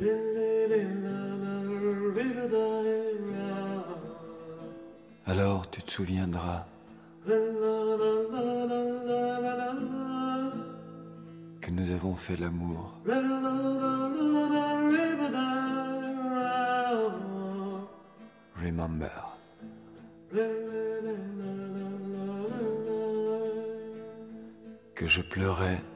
Alors tu te souviendras que nous avons fait l'amour. Remember. Que je pleurais